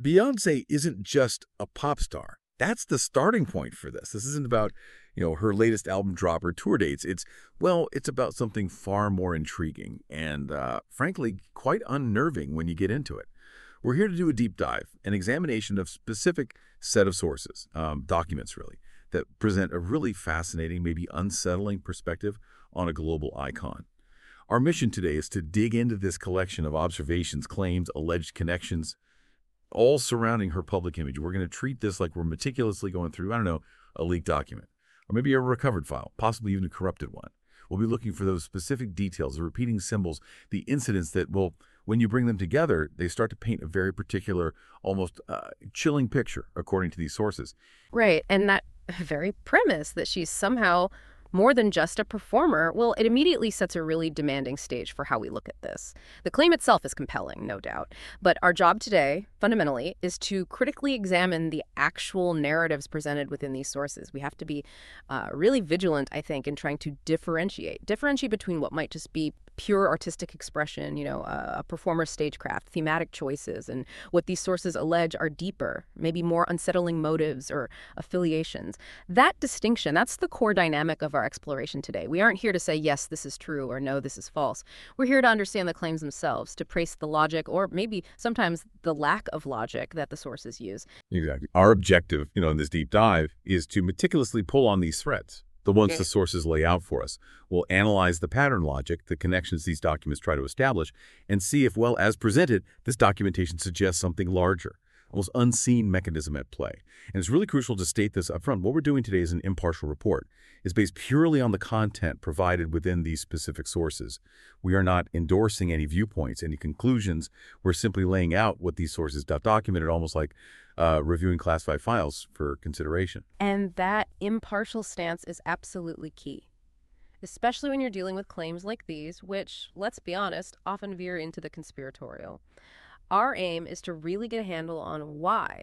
Beyonce isn't just a pop star. That's the starting point for this. This isn't about, her latest album drop or tour dates. It's about something far more intriguing and, frankly, quite unnerving when you get into it. We're here to do a deep dive, an examination of specific set of sources, documents really, that present a really fascinating, maybe unsettling perspective on a global icon. Our mission today is to dig into this collection of observations, claims, alleged connections, all surrounding her public image. We're going to treat this like we're meticulously going through, a leaked document, or maybe a recovered file, possibly even a corrupted one. We'll be looking for those specific details, the repeating symbols, the incidents that will, when you bring them together, they start to paint a very particular, almost chilling picture, according to these sources. Right, and that very premise that she's somehow more than just a performer, well, it immediately sets a really demanding stage for how we look at this. The claim itself is compelling, no doubt, but our job today, fundamentally, is to critically examine the actual narratives presented within these sources. We have to be really vigilant, I think, in trying to differentiate between what might just be pure artistic expression, a performer's stagecraft, thematic choices, and what these sources allege are deeper, maybe more unsettling motives or affiliations. That distinction, that's the core dynamic of our exploration today. We aren't here to say, yes, this is true, or no, this is false. We're here to understand the claims themselves, to trace the logic, or maybe sometimes the lack of logic that the sources use. Exactly. Our objective, in this deep dive is to meticulously pull on these threads, the ones the sources lay out for us. We'll analyze the pattern logic, the connections these documents try to establish, and see if, as presented, this documentation suggests something larger, almost unseen mechanism at play. And it's really crucial to state this up front. What we're doing today is an impartial report. It's based purely on the content provided within these specific sources. We are not endorsing any viewpoints, any conclusions. We're simply laying out what these sources documented, almost like reviewing classified files for consideration. And that impartial stance is absolutely key, especially when you're dealing with claims like these, which, let's be honest, often veer into the conspiratorial. Our aim is to really get a handle on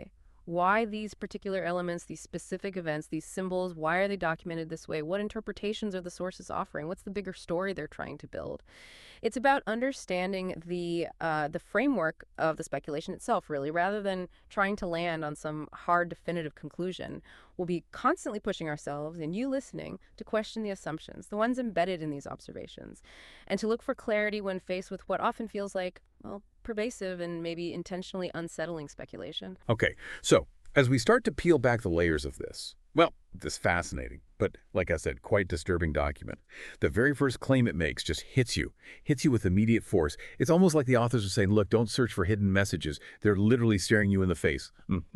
why these particular elements, these specific events, these symbols, why are they documented this way? What interpretations are the sources offering? What's the bigger story they're trying to build? It's about understanding the framework of the speculation itself, really, rather than trying to land on some hard, definitive conclusion. We'll be constantly pushing ourselves, and you listening, to question the assumptions, the ones embedded in these observations, and to look for clarity when faced with what often feels like, pervasive and maybe intentionally unsettling speculation. Okay, so as we start to peel back the layers of this fascinating, but like I said, quite disturbing document, the very first claim it makes just hits you with immediate force. It's almost like the authors are saying, look, don't search for hidden messages. They're literally staring you in the face.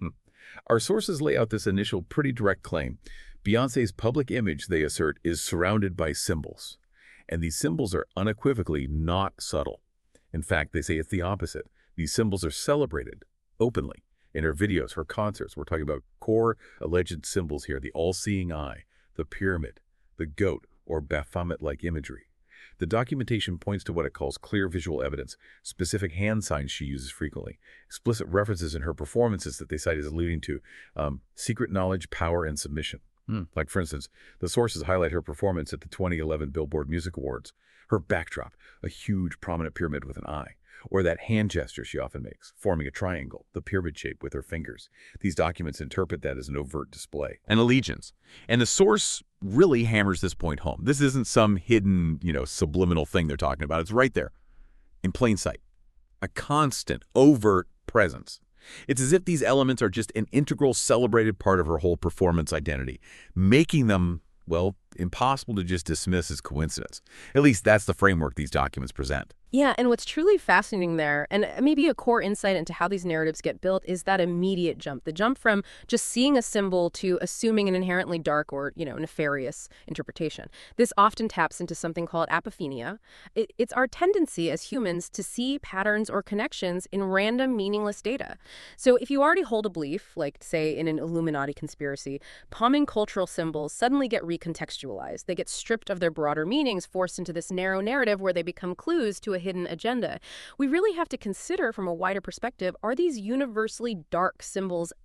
Our sources lay out this initial pretty direct claim. Beyonce's public image, they assert, is surrounded by symbols. And these symbols are unequivocally not subtle. In fact, they say it's the opposite. These symbols are celebrated openly in her videos, her concerts. We're talking about core alleged symbols here: the all-seeing eye, the pyramid, the goat, or Baphomet-like imagery. The documentation points to what it calls clear visual evidence, specific hand signs she uses frequently, explicit references in her performances that they cite as alluding to secret knowledge, power, and submission. Like, for instance, the sources highlight her performance at the 2011 Billboard Music Awards, her backdrop, a huge prominent pyramid with an eye, or that hand gesture she often makes, forming a triangle, the pyramid shape with her fingers. These documents interpret that as an overt display. An allegiance. And the source really hammers this point home. This isn't some hidden, subliminal thing they're talking about. It's right there, in plain sight. A constant, overt presence. It's as if these elements are just an integral, celebrated part of her whole performance identity, making them, impossible to just dismiss as coincidence. At least that's the framework these documents present. Yeah, and what's truly fascinating there, and maybe a core insight into how these narratives get built, is that immediate jump. The jump from just seeing a symbol to assuming an inherently dark or, nefarious interpretation. This often taps into something called apophenia. It's our tendency as humans to see patterns or connections in random, meaningless data. So if you already hold a belief, like, say, in an Illuminati conspiracy, common cultural symbols suddenly get recontextualized. They get stripped of their broader meanings, forced into this narrow narrative where they become clues to a hidden agenda. We really have to consider from a wider perspective, are these universally dark symbols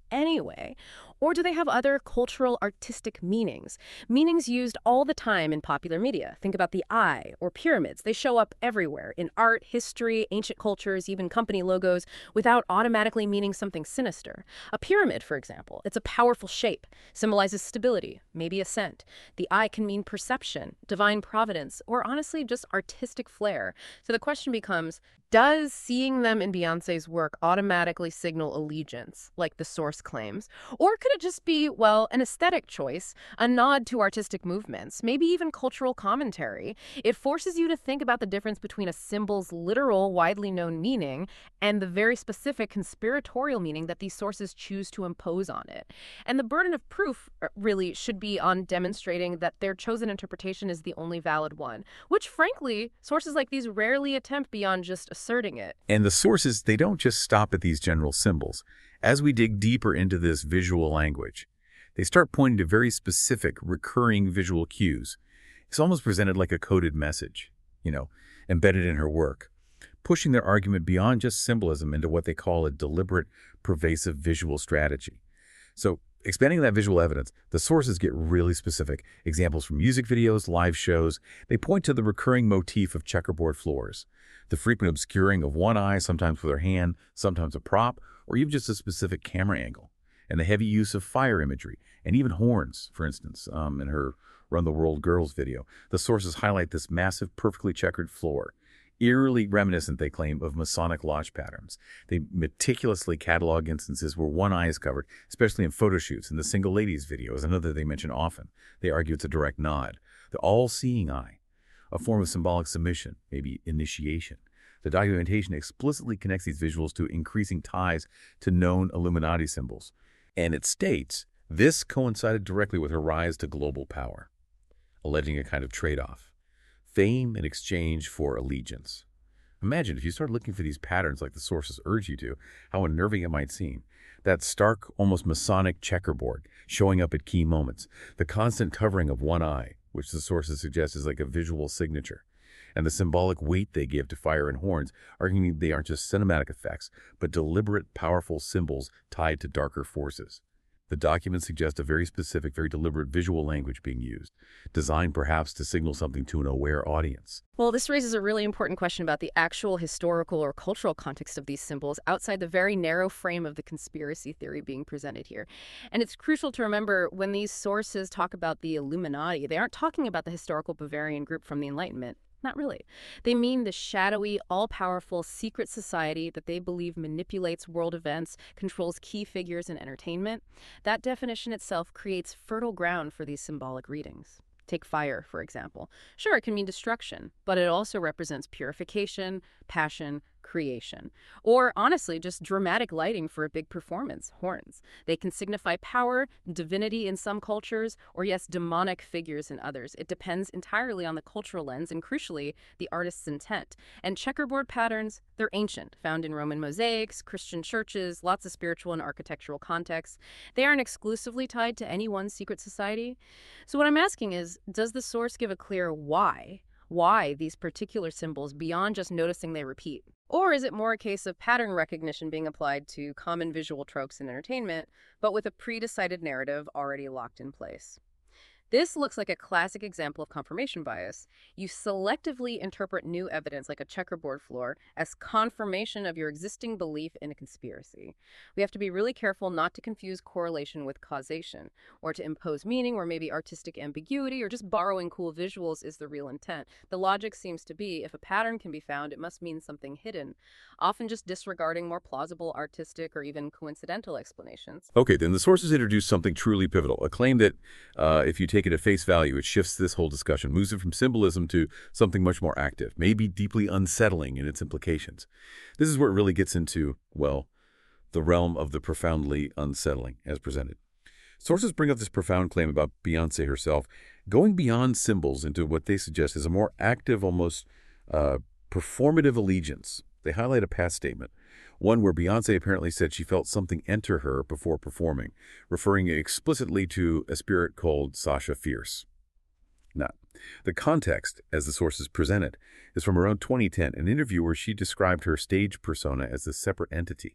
anyway? Or do they have other cultural artistic meanings? Meanings used all the time in popular media. Think about the eye or pyramids. They show up everywhere in art, history, ancient cultures, even company logos, without automatically meaning something sinister. A pyramid, for example, it's a powerful shape, symbolizes stability, maybe ascent. The eye can mean perception, divine providence, or honestly just artistic flair. So the question becomes, does seeing them in Beyoncé's work automatically signal allegiance, like the source claims? Or could it just be, well, an aesthetic choice, a nod to artistic movements, maybe even cultural commentary? It forces you to think about the difference between a symbol's literal, widely known meaning and the very specific conspiratorial meaning that these sources choose to impose on it. And the burden of proof really should be on demonstrating that their chosen interpretation is the only valid one, which frankly, sources like these rarely attempt beyond just asserting it. And the sources, they don't just stop at these general symbols. As we dig deeper into this visual language, they start pointing to very specific, recurring visual cues. It's almost presented like a coded message, embedded in her work, pushing their argument beyond just symbolism into what they call a deliberate, pervasive visual strategy. So, expanding that visual evidence, the sources get really specific. Examples from music videos, live shows, they point to the recurring motif of checkerboard floors, the frequent obscuring of one eye, sometimes with her hand, sometimes a prop, or even just a specific camera angle, and the heavy use of fire imagery, and even horns, for instance, in her Run the World Girls video. The sources highlight this massive, perfectly checkered floor, eerily reminiscent, they claim, of Masonic lodge patterns. They meticulously catalog instances where one eye is covered, especially in photo shoots, and the Single Ladies video is another they mention often. They argue it's a direct nod. The all-seeing eye, a form of symbolic submission, maybe initiation. The documentation explicitly connects these visuals to increasing ties to known Illuminati symbols. And it states, this coincided directly with her rise to global power, alleging a kind of trade-off. Fame in exchange for allegiance. Imagine if you start looking for these patterns like the sources urge you to, how unnerving it might seem. That stark, almost Masonic checkerboard showing up at key moments. The constant covering of one eye, which the sources suggest is like a visual signature. And the symbolic weight they give to fire and horns, arguing they aren't just cinematic effects, but deliberate, powerful symbols tied to darker forces. The documents suggest a very specific, very deliberate visual language being used, designed perhaps to signal something to an aware audience. Well, this raises a really important question about the actual historical or cultural context of these symbols outside the very narrow frame of the conspiracy theory being presented here. And it's crucial to remember when these sources talk about the Illuminati, they aren't talking about the historical Bavarian group from the Enlightenment. Not really. They mean the shadowy, all-powerful secret society that they believe manipulates world events, controls key figures in entertainment. That definition itself creates fertile ground for these symbolic readings. Take fire, for example. Sure, it can mean destruction, but it also represents purification, passion, creation. Or, honestly, just dramatic lighting for a big performance, horns. They can signify power, divinity in some cultures, or yes, demonic figures in others. It depends entirely on the cultural lens and, crucially, the artist's intent. And checkerboard patterns, they're ancient, found in Roman mosaics, Christian churches, lots of spiritual and architectural contexts. They aren't exclusively tied to any one secret society. So what I'm asking is, does the source give a clear why? Why these particular symbols beyond just noticing they repeat? Or is it more a case of pattern recognition being applied to common visual tropes in entertainment, but with a pre-decided narrative already locked in place? This looks like a classic example of confirmation bias. You selectively interpret new evidence, like a checkerboard floor, as confirmation of your existing belief in a conspiracy. We have to be really careful not to confuse correlation with causation, or to impose meaning where maybe artistic ambiguity or just borrowing cool visuals is the real intent. The logic seems to be, if a pattern can be found, it must mean something hidden, often just disregarding more plausible artistic or even coincidental explanations. Okay, then the sources introduce something truly pivotal, a claim that if you take it at face value, it shifts this whole discussion, moves it from symbolism to something much more active, maybe deeply unsettling in its implications. This is where it really gets into, well, the realm of the profoundly unsettling as presented. Sources bring up this profound claim about Beyoncé herself, going beyond symbols into what they suggest is a more active, almost performative allegiance. They highlight a past statement, one where Beyoncé apparently said she felt something enter her before performing, referring explicitly to a spirit called Sasha Fierce. Now, the context, as the sources present it, is from around 2010, an interview where she described her stage persona as a separate entity,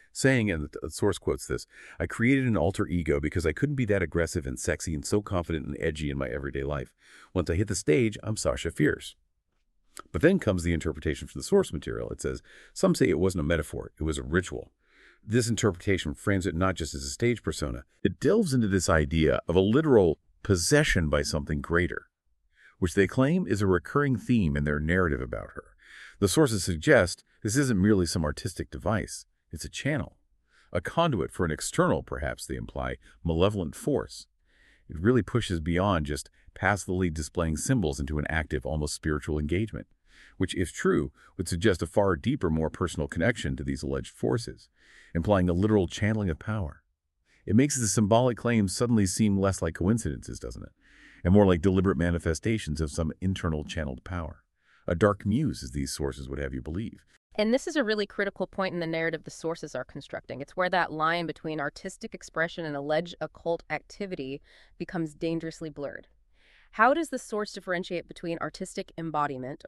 saying, and the source quotes this, "I created an alter ego because I couldn't be that aggressive and sexy and so confident and edgy in my everyday life. Once I hit the stage, I'm Sasha Fierce." But then comes the interpretation from the source material. It says, some say it wasn't a metaphor, it was a ritual. This interpretation frames it not just as a stage persona. It delves into this idea of a literal possession by something greater, which they claim is a recurring theme in their narrative about her. The sources suggest this isn't merely some artistic device. It's a channel, a conduit for an external, perhaps they imply, malevolent force. It really pushes beyond just passively displaying symbols into an active, almost spiritual engagement, which, if true, would suggest a far deeper, more personal connection to these alleged forces, implying a literal channeling of power. It makes the symbolic claims suddenly seem less like coincidences, doesn't it? And more like deliberate manifestations of some internal channeled power. A dark muse, as these sources would have you believe. And this is a really critical point in the narrative the sources are constructing. It's where that line between artistic expression and alleged occult activity becomes dangerously blurred. How does the source differentiate between artistic embodiment,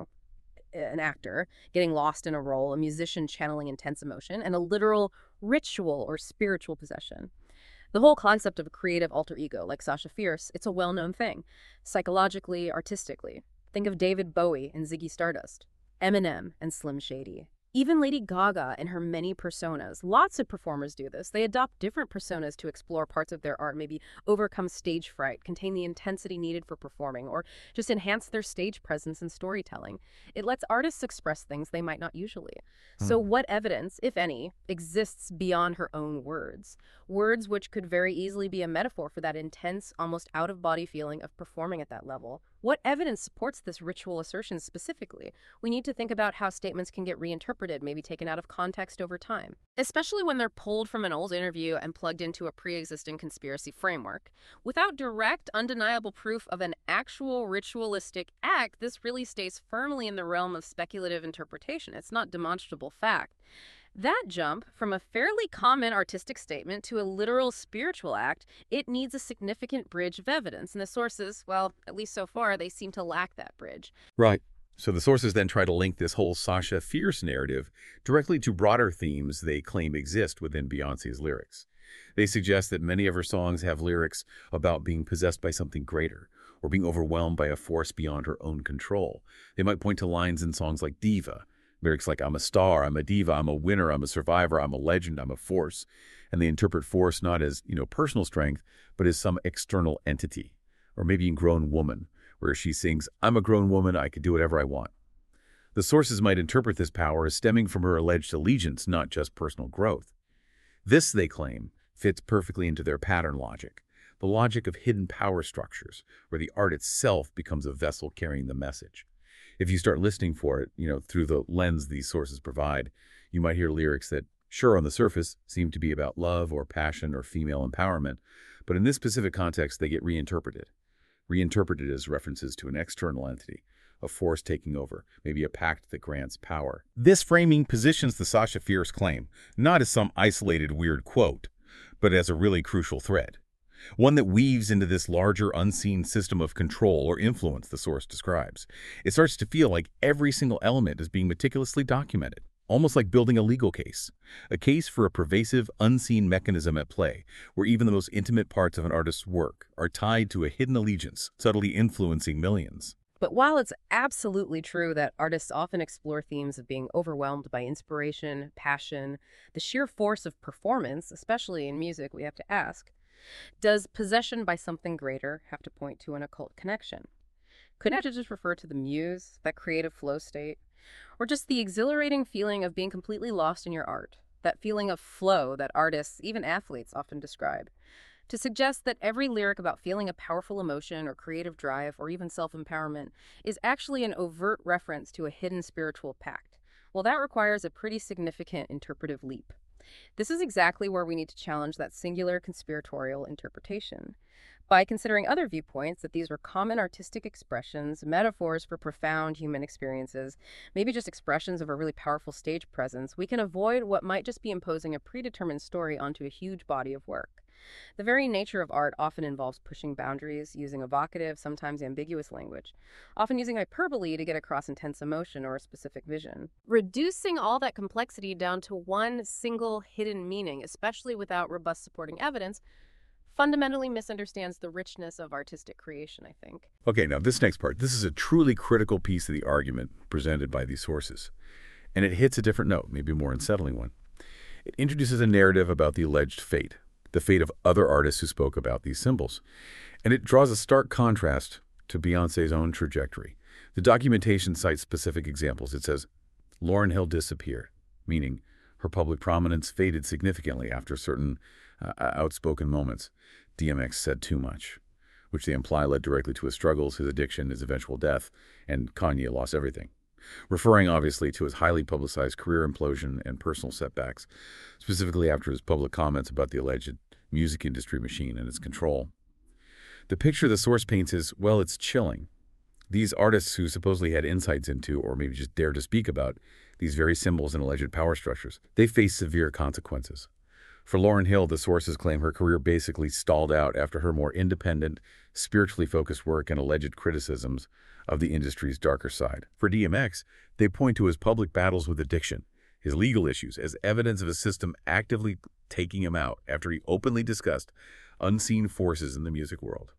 an actor getting lost in a role, a musician channeling intense emotion, and a literal ritual or spiritual possession? The whole concept of a creative alter ego, like Sasha Fierce, it's a well-known thing, psychologically, artistically. Think of David Bowie and Ziggy Stardust, Eminem and Slim Shady. Even Lady Gaga and her many personas. Lots of performers do this. They adopt different personas to explore parts of their art, maybe overcome stage fright, contain the intensity needed for performing, or just enhance their stage presence and storytelling. It lets artists express things they might not usually. So what evidence, if any, exists beyond her own words? Words which could very easily be a metaphor for that intense, almost out-of-body feeling of performing at that level. What evidence supports this ritual assertion specifically? We need to think about how statements can get reinterpreted, maybe taken out of context over time, especially when they're pulled from an old interview and plugged into a pre-existing conspiracy framework. Without direct, undeniable proof of an actual ritualistic act, this really stays firmly in the realm of speculative interpretation. It's not demonstrable fact. That jump from a fairly common artistic statement to a literal spiritual act, it needs a significant bridge of evidence. And the sources, well, at least so far, they seem to lack that bridge. Right. So the sources then try to link this whole Sasha Fierce narrative directly to broader themes they claim exist within Beyoncé's lyrics. They suggest that many of her songs have lyrics about being possessed by something greater, or being overwhelmed by a force beyond her own control. They might point to lines in songs like Diva, lyrics like "I'm a star, I'm a diva, I'm a winner, I'm a survivor, I'm a legend, I'm a force." And they interpret force not as, personal strength, but as some external entity. Or maybe in Grown Woman, where she sings, "I'm a grown woman, I can do whatever I want." The sources might interpret this power as stemming from her alleged allegiance, not just personal growth. This, they claim, fits perfectly into their pattern logic, the logic of hidden power structures, where the art itself becomes a vessel carrying the message. If you start listening for it, through the lens these sources provide, you might hear lyrics that, sure, on the surface, seem to be about love or passion or female empowerment, but in this specific context, they get reinterpreted as references to an external entity, a force taking over, maybe a pact that grants power. This framing positions the Sasha Fierce claim not as some isolated weird quote, but as a really crucial thread. One that weaves into this larger unseen system of control or influence the source describes. It starts to feel like every single element is being meticulously documented, almost like building a legal case. A case for a pervasive, unseen mechanism at play, where even the most intimate parts of an artist's work are tied to a hidden allegiance, subtly influencing millions. But while it's absolutely true that artists often explore themes of being overwhelmed by inspiration, passion, the sheer force of performance, especially in music, we have to ask, does possession by something greater have to point to an occult connection? Couldn't it just refer to the muse, that creative flow state? Or just the exhilarating feeling of being completely lost in your art, that feeling of flow that artists, even athletes, often describe? To suggest that every lyric about feeling a powerful emotion or creative drive or even self-empowerment is actually an overt reference to a hidden spiritual pact, well, that requires a pretty significant interpretive leap. This is exactly where we need to challenge that singular conspiratorial interpretation. By considering other viewpoints, that these were common artistic expressions, metaphors for profound human experiences, maybe just expressions of a really powerful stage presence, we can avoid what might just be imposing a predetermined story onto a huge body of work. The very nature of art often involves pushing boundaries, using evocative, sometimes ambiguous language, often using hyperbole to get across intense emotion or a specific vision. Reducing all that complexity down to one single hidden meaning, especially without robust supporting evidence, fundamentally misunderstands the richness of artistic creation, I think. Okay, now this next part, this is a truly critical piece of the argument presented by these sources. And it hits a different note, maybe a more unsettling one. It introduces a narrative about the alleged fate, the fate of other artists who spoke about these symbols. And it draws a stark contrast to Beyoncé's own trajectory. The documentation cites specific examples. It says, Lauryn Hill disappeared, meaning her public prominence faded significantly after certain outspoken moments. DMX said too much, which they imply led directly to his struggles, his addiction, his eventual death, and Kanye lost everything. Referring obviously to his highly publicized career implosion and personal setbacks, specifically after his public comments about the alleged music industry machine and its control. The picture the source paints is, well, it's chilling. These artists who supposedly had insights into, or maybe just dared to speak about, these very symbols and alleged power structures, they face severe consequences. For Lauryn Hill, the sources claim her career basically stalled out after her more independent, spiritually focused work and alleged criticisms of the industry's darker side. For DMX, they point to his public battles with addiction, his legal issues, as evidence of a system actively taking him out after he openly discussed unseen forces in the music world.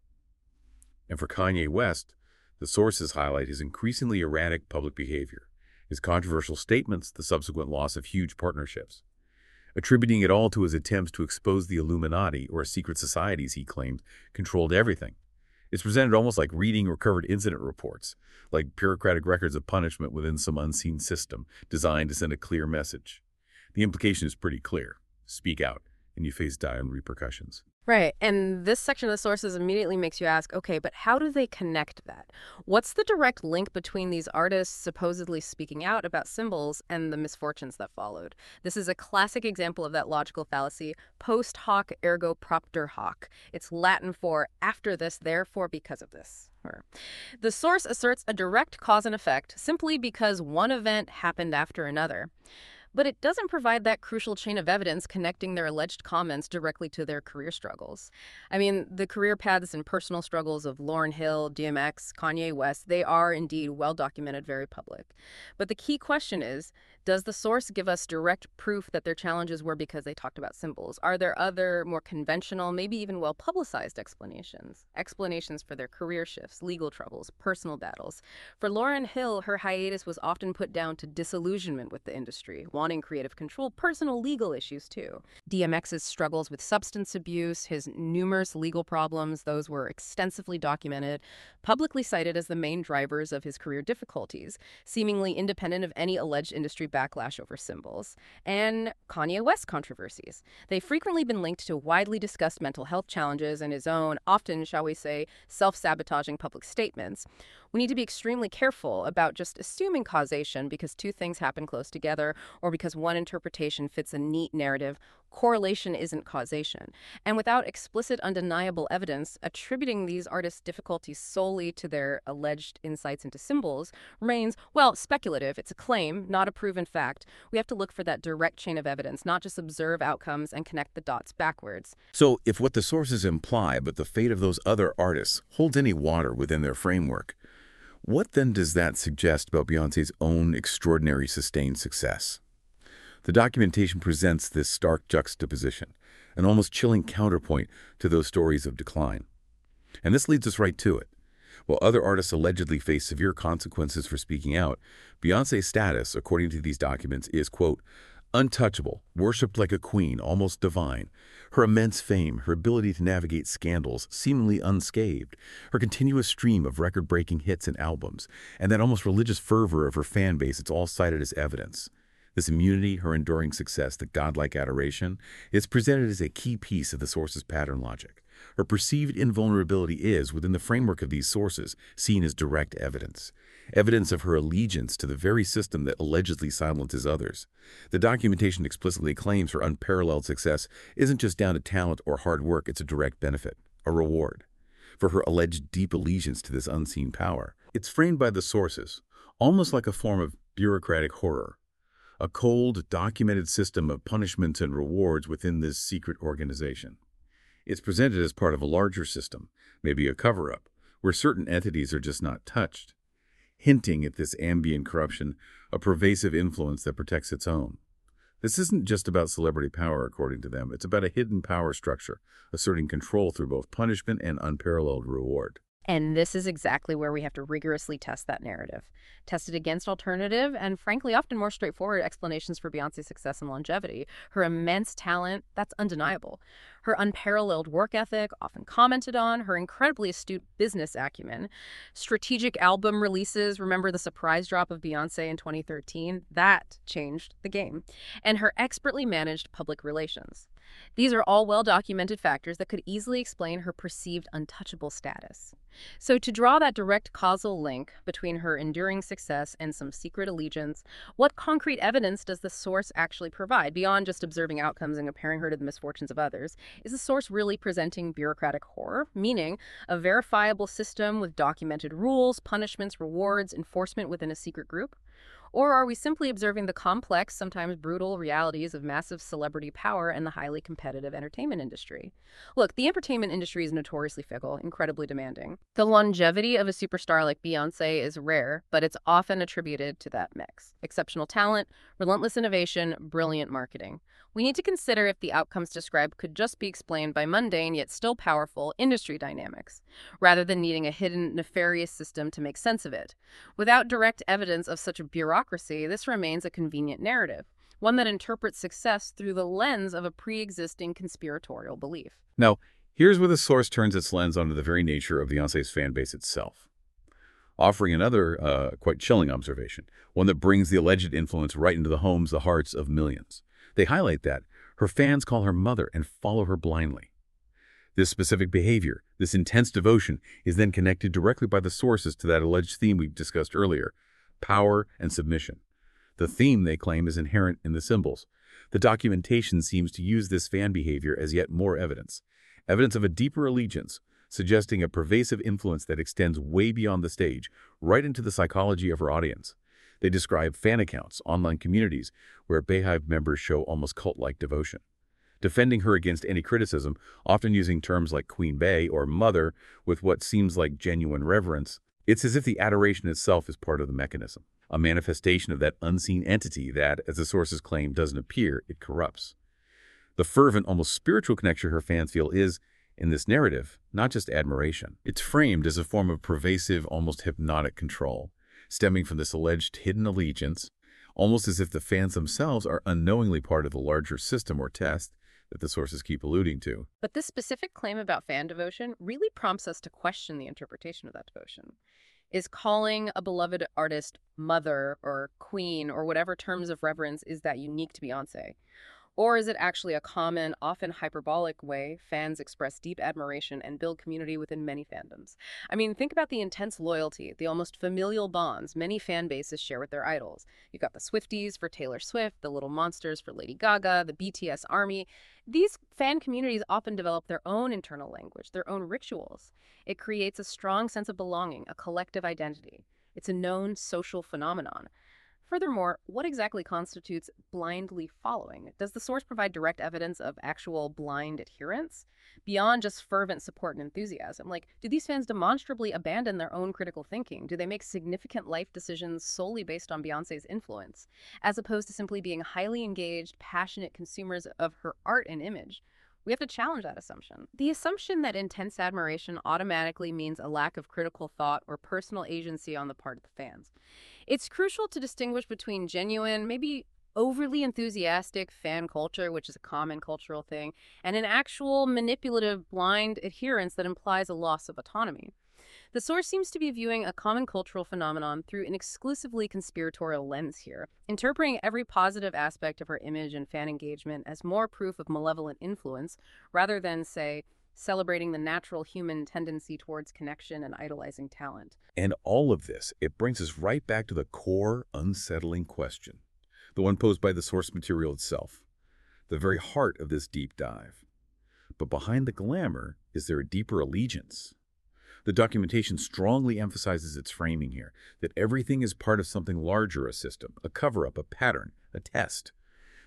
And for Kanye West, the sources highlight his increasingly erratic public behavior, his controversial statements, the subsequent loss of huge partnerships, attributing it all to his attempts to expose the Illuminati, or secret societies he claimed controlled everything. It's presented almost like reading recovered incident reports, like bureaucratic records of punishment within some unseen system designed to send a clear message. The implication is pretty clear. Speak out, and you face dire repercussions. Right. And this section of the sources immediately makes you ask, okay, but how do they connect that? What's the direct link between these artists supposedly speaking out about symbols and the misfortunes that followed? This is a classic example of that logical fallacy, post hoc ergo propter hoc. It's Latin for after this, therefore because of this. The source asserts a direct cause and effect simply because one event happened after another. But it doesn't provide that crucial chain of evidence connecting their alleged comments directly to their career struggles. I mean, the career paths and personal struggles of Lauryn Hill, DMX, Kanye West, they are indeed well documented, very public. But the key question is, does the source give us direct proof that their challenges were because they talked about symbols? Are there other, more conventional, maybe even well-publicized explanations? Explanations for their career shifts, legal troubles, personal battles. For Lauryn Hill, her hiatus was often put down to disillusionment with the industry, wanting creative control, personal legal issues too. DMX's struggles with substance abuse, his numerous legal problems, those were extensively documented, publicly cited as the main drivers of his career difficulties, seemingly independent of any alleged industry backlash over symbols. And Kanye West controversies. They've frequently been linked to widely discussed mental health challenges and his own, often, shall we say, self-sabotaging public statements. We need to be extremely careful about just assuming causation because two things happen close together or because one interpretation fits a neat narrative. Correlation isn't causation. And without explicit, undeniable evidence, attributing these artists' difficulties solely to their alleged insights into symbols remains, well, speculative. It's a claim, not a proven fact. We have to look for that direct chain of evidence, not just observe outcomes and connect the dots backwards. So if what the sources imply but the fate of those other artists holds any water within their framework, what then does that suggest about Beyoncé's own extraordinary sustained success? The documentation presents this stark juxtaposition, an almost chilling counterpoint to those stories of decline. And this leads us right to it. While other artists allegedly face severe consequences for speaking out, Beyoncé's status, according to these documents, is, quote, untouchable, worshipped like a queen, almost divine. Her immense fame, her ability to navigate scandals, seemingly unscathed, her continuous stream of record-breaking hits and albums, and that almost religious fervor of her fan base, it's all cited as evidence. This immunity, her enduring success, the godlike adoration, is presented as a key piece of the source's pattern logic. Her perceived invulnerability is, within the framework of these sources, seen as direct evidence. Evidence of her allegiance to the very system that allegedly silences others. The documentation explicitly claims her unparalleled success isn't just down to talent or hard work, it's a direct benefit, a reward, for her alleged deep allegiance to this unseen power. It's framed by the sources, almost like a form of bureaucratic horror. A cold, documented system of punishments and rewards within this secret organization. It's presented as part of a larger system, maybe a cover-up, where certain entities are just not touched, hinting at this ambient corruption, a pervasive influence that protects its own. This isn't just about celebrity power, according to them. It's about a hidden power structure, asserting control through both punishment and unparalleled reward. And this is exactly where we have to rigorously test that narrative. Test it against alternative and, frankly, often more straightforward explanations for Beyoncé's success and longevity. Her immense talent, that's undeniable. Her unparalleled work ethic, often commented on, her incredibly astute business acumen, strategic album releases, remember the surprise drop of Beyoncé in 2013? That changed the game. And her expertly managed public relations. These are all well-documented factors that could easily explain her perceived untouchable status. So to draw that direct causal link between her enduring success and some secret allegiance, what concrete evidence does the source actually provide, beyond just observing outcomes and comparing her to the misfortunes of others? Is the source really presenting bureaucratic horror, meaning a verifiable system with documented rules, punishments, rewards, enforcement within a secret group? Or are we simply observing the complex, sometimes brutal realities of massive celebrity power and the highly competitive entertainment industry? Look, the entertainment industry is notoriously fickle, incredibly demanding. The longevity of a superstar like Beyoncé is rare, but it's often attributed to that mix. Exceptional talent, relentless innovation, brilliant marketing. We need to consider if the outcomes described could just be explained by mundane yet still powerful industry dynamics, rather than needing a hidden, nefarious system to make sense of it. Without direct evidence of such a bureaucracy, this remains a convenient narrative, one that interprets success through the lens of a pre-existing conspiratorial belief. Now, here's where the source turns its lens onto the very nature of Beyoncé's fan base itself, offering another quite chilling observation, one that brings the alleged influence right into the homes, the hearts of millions. They highlight that her fans call her mother and follow her blindly. This specific behavior, this intense devotion, is then connected directly by the sources to that alleged theme we discussed earlier, power and submission. The theme, they claim, is inherent in the symbols. The documentation seems to use this fan behavior as yet more evidence of a deeper allegiance, suggesting a pervasive influence that extends way beyond the stage, right into the psychology of her audience. They describe fan accounts, online communities, where Beyhive members show almost cult-like devotion, defending her against any criticism, often using terms like Queen Bey or Mother with what seems like genuine reverence. It's as if the adoration itself is part of the mechanism, a manifestation of that unseen entity that, as the sources claim, doesn't appear, it corrupts. The fervent, almost spiritual connection her fans feel is, in this narrative, not just admiration. It's framed as a form of pervasive, almost hypnotic control, stemming from this alleged hidden allegiance, almost as if the fans themselves are unknowingly part of the larger system or test that the sources keep alluding to. But this specific claim about fan devotion really prompts us to question the interpretation of that devotion. Is calling a beloved artist mother or queen or whatever terms of reverence is that unique to Beyoncé? Or is it actually a common, often hyperbolic way fans express deep admiration and build community within many fandoms? I mean, think about the intense loyalty, the almost familial bonds many fan bases share with their idols. You've got the Swifties for Taylor Swift, the Little Monsters for Lady Gaga, the BTS Army. These fan communities often develop their own internal language, their own rituals. It creates a strong sense of belonging, a collective identity. It's a known social phenomenon. Furthermore, what exactly constitutes blindly following? Does the source provide direct evidence of actual blind adherence? Beyond just fervent support and enthusiasm, do these fans demonstrably abandon their own critical thinking? Do they make significant life decisions solely based on Beyoncé's influence, as opposed to simply being highly engaged, passionate consumers of her art and image? We have to challenge that assumption. The assumption that intense admiration automatically means a lack of critical thought or personal agency on the part of the fans. It's crucial to distinguish between genuine, maybe overly enthusiastic fan culture, which is a common cultural thing, and an actual manipulative, blind adherence that implies a loss of autonomy. The source seems to be viewing a common cultural phenomenon through an exclusively conspiratorial lens here, interpreting every positive aspect of her image and fan engagement as more proof of malevolent influence, rather than, say, celebrating the natural human tendency towards connection and idolizing talent. And all of this, it brings us right back to the core, unsettling question, the one posed by the source material itself, the very heart of this deep dive. But behind the glamour, is there a deeper allegiance? The documentation strongly emphasizes its framing here, that everything is part of something larger, a system, a cover-up, a pattern, a test.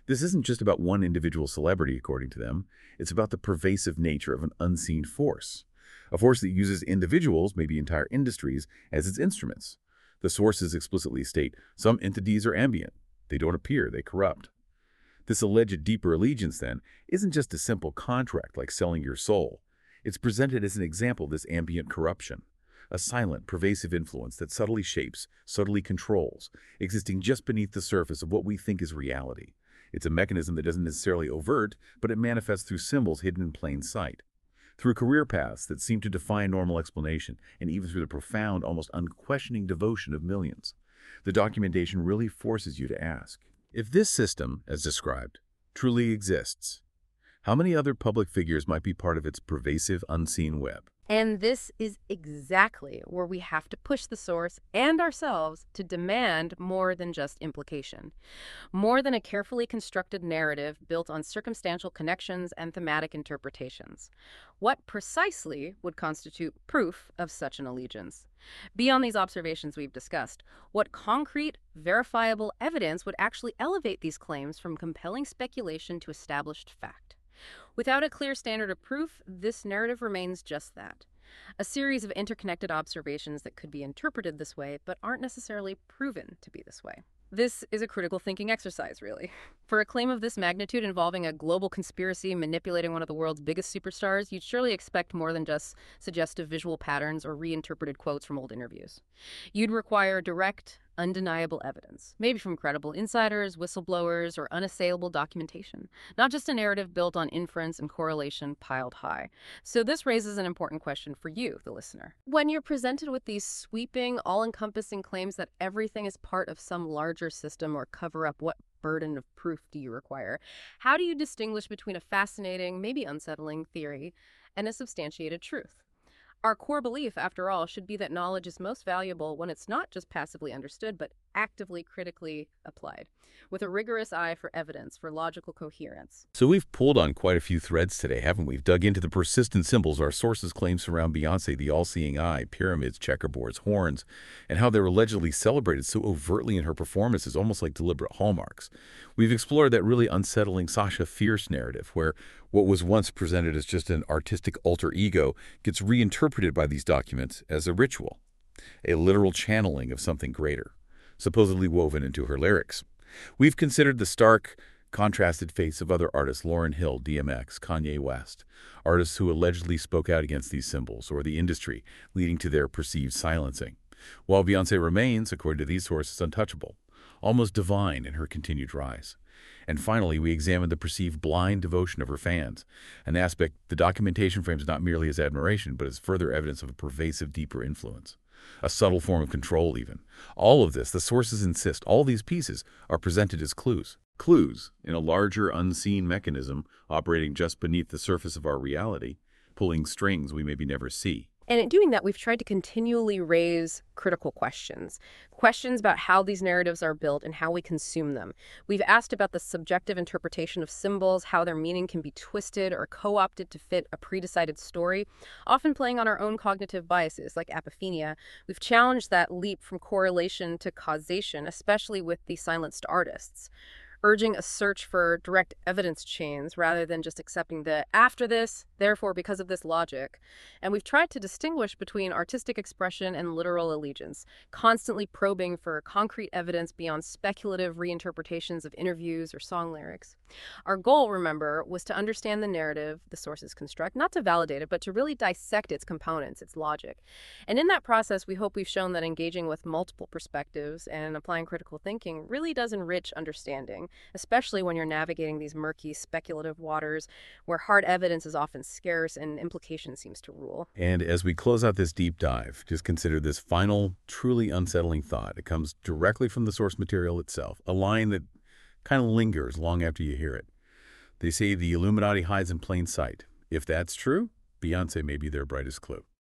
This isn't just about one individual celebrity, according to them. It's about the pervasive nature of an unseen force. A force that uses individuals, maybe entire industries, as its instruments. The sources explicitly state some entities are ambient. They don't appear, they corrupt. This alleged deeper allegiance, then, isn't just a simple contract like selling your soul. It's presented as an example of this ambient corruption. A silent, pervasive influence that subtly shapes, subtly controls, existing just beneath the surface of what we think is reality. It's a mechanism that isn't necessarily overt, but it manifests through symbols hidden in plain sight. Through career paths that seem to defy normal explanation, and even through the profound, almost unquestioning devotion of millions. The documentation really forces you to ask, if this system, as described, truly exists, how many other public figures might be part of its pervasive, unseen web? And this is exactly where we have to push the source and ourselves to demand more than just implication, more than a carefully constructed narrative built on circumstantial connections and thematic interpretations. What precisely would constitute proof of such an allegiance? Beyond these observations we've discussed, what concrete, verifiable evidence would actually elevate these claims from compelling speculation to established fact? Without a clear standard of proof, this narrative remains just that. A series of interconnected observations that could be interpreted this way, but aren't necessarily proven to be this way. This is a critical thinking exercise, really. For a claim of this magnitude involving a global conspiracy manipulating one of the world's biggest superstars, you'd surely expect more than just suggestive visual patterns or reinterpreted quotes from old interviews. You'd require direct, undeniable evidence, maybe from credible insiders, whistleblowers, or unassailable documentation, not just a narrative built on inference and correlation piled high. So this raises an important question for you, the listener. When you're presented with these sweeping, all-encompassing claims that everything is part of some larger system or cover up, what burden of proof do you require? How do you distinguish between a fascinating, maybe unsettling theory and a substantiated truth? Our core belief, after all, should be that knowledge is most valuable when it's not just passively understood, but actively, critically applied, with a rigorous eye for evidence, for logical coherence. So we've pulled on quite a few threads today, haven't we? We've dug into the persistent symbols our sources claim surround Beyoncé, the all-seeing eye, pyramids, checkerboards, horns, and how they're allegedly celebrated so overtly in her performances, almost like deliberate hallmarks. We've explored that really unsettling Sasha Fierce narrative, where what was once presented as just an artistic alter ego gets reinterpreted by these documents as a ritual, a literal channeling of something greater, supposedly woven into her lyrics. We've considered the stark, contrasted fates of other artists, Lauryn Hill, DMX, Kanye West, artists who allegedly spoke out against these symbols or the industry, leading to their perceived silencing. While Beyoncé remains, according to these sources, untouchable, almost divine in her continued rise. And finally, we examined the perceived blind devotion of her fans, an aspect the documentation frames not merely as admiration, but as further evidence of a pervasive, deeper influence. A subtle form of control, even. All of this, the sources insist, all these pieces are presented as clues. Clues in a larger, unseen mechanism operating just beneath the surface of our reality, pulling strings we maybe never see. And in doing that, we've tried to continually raise critical questions. Questions about how these narratives are built and how we consume them. We've asked about the subjective interpretation of symbols, how their meaning can be twisted or co-opted to fit a pre-decided story, often playing on our own cognitive biases, like apophenia. We've challenged that leap from correlation to causation, especially with the silenced artists, urging a search for direct evidence chains rather than just accepting the after this, therefore because of this logic. And we've tried to distinguish between artistic expression and literal allegiance, constantly probing for concrete evidence beyond speculative reinterpretations of interviews or song lyrics. Our goal, remember, was to understand the narrative the sources construct, not to validate it, but to really dissect its components, its logic. And in that process, we hope we've shown that engaging with multiple perspectives and applying critical thinking really does enrich understanding, especially when you're navigating these murky, speculative waters where hard evidence is often scarce and implication seems to rule. And as we close out this deep dive, just consider this final, truly unsettling thought. It comes directly from the source material itself, a line that kind of lingers long after you hear it. They say the Illuminati hides in plain sight. If that's true, Beyoncé may be their brightest clue.